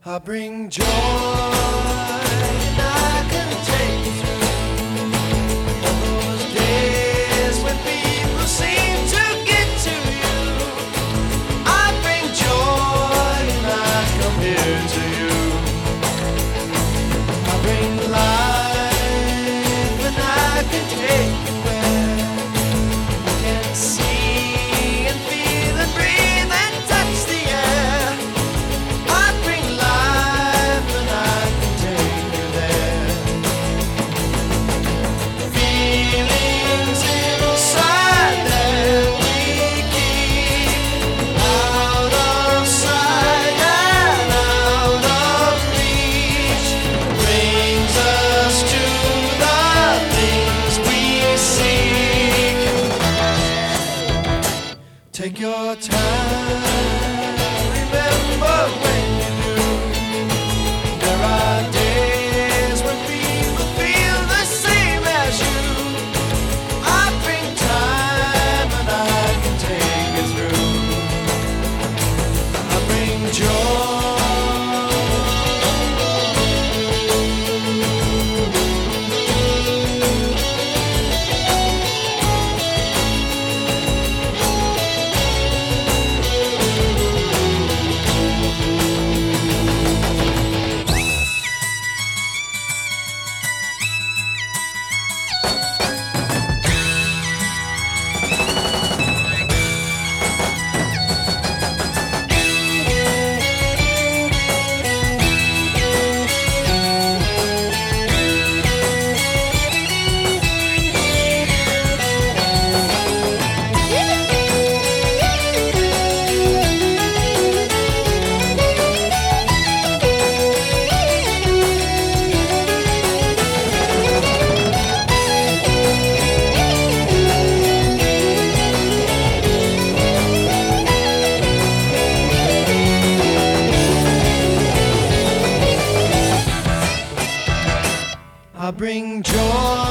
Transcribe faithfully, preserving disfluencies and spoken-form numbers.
I bring joy and I can take you through all those days when people seem to get to you. I bring joy and I come here to you. I bring life and I can take you where you can see and feel and breathe and touch the air. I bring life and I can take you there. Feelings inside that we keep out of sight and out of reach brings us to the things we seek. Take your time, remember when you do. There are days when people feel the same as you. I bring time and I can take it through. I bring joy. I bring joy